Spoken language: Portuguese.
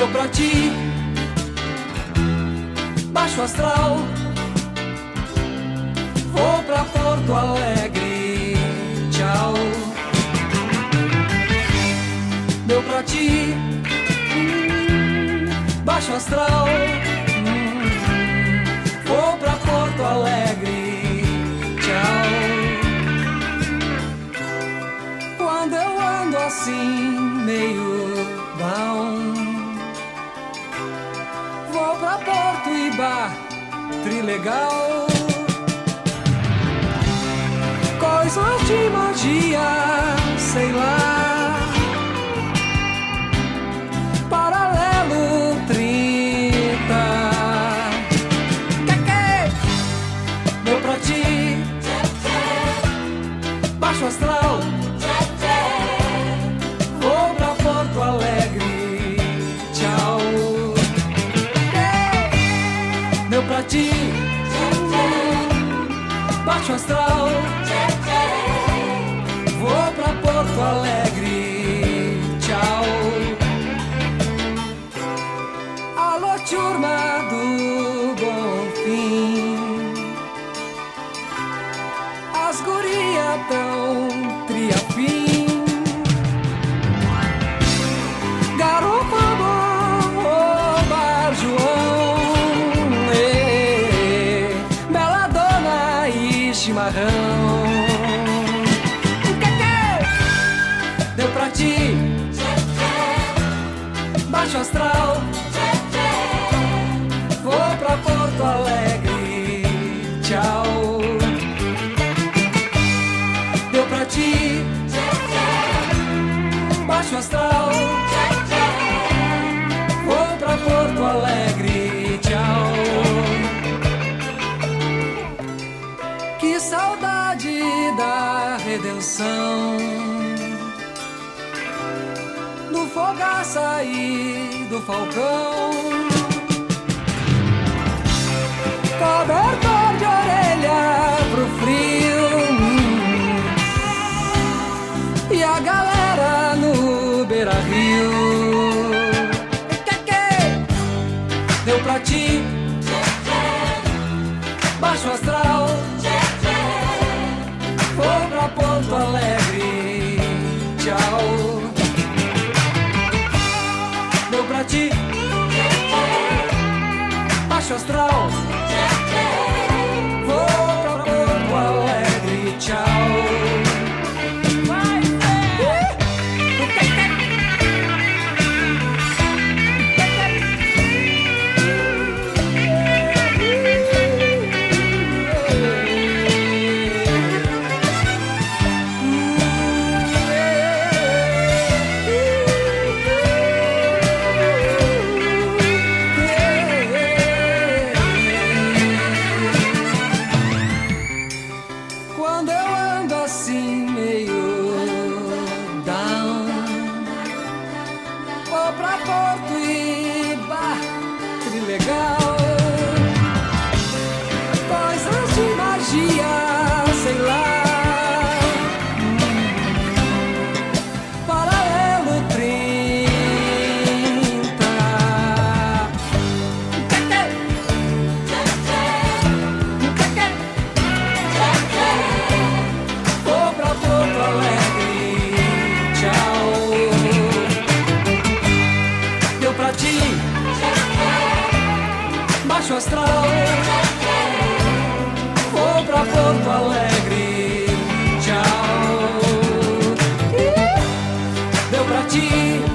Deu pra ti, baixo astral. Vou pra Porto Alegre, tchau. Deu pra ti, baixo astral. Vou pra Porto Alegre, tchau. Quando eu ando assim, meio down, vou pra Porto e Bar, Trilegal. Coisas de magia, sei lá. Paralelo 30. Que? Deu pra ti, baixo astral. Vou pra Porto Alegre, tchau. Deu pra ti, baixo astral. Vou pra Porto Alegre, tchau. Alô, turma do Bonfim, as gurias tão triafim. Garopa bom, bar João, bela dona e chimarrão. Deu pra ti, baixo astral. Vou pra Porto Alegre, tchau. Deu pra ti, baixo astral. Vou pra Porto Alegre, tchau. Que saudade da redenção, do Fogaça e do Falcão. Cobertor de orelha pro frio, e a galera no Beira-Rio. Que? Deu pra ti, baixo astral. Vou pra Porto Alegre, tchau. Deu pra ti, baixo astral. Vou pra Porto Alegre, tchau. Vai ser. Quando eu ando assim meio down, vou pra Porto e Bar, Trilegal. Coisas de magia, sei lá. Paralelo 30. Vou pra Porto Alegre, tchau. Deu pra ti, baixo astral. Vou pra Porto Alegre, tchau. Deu pra ti,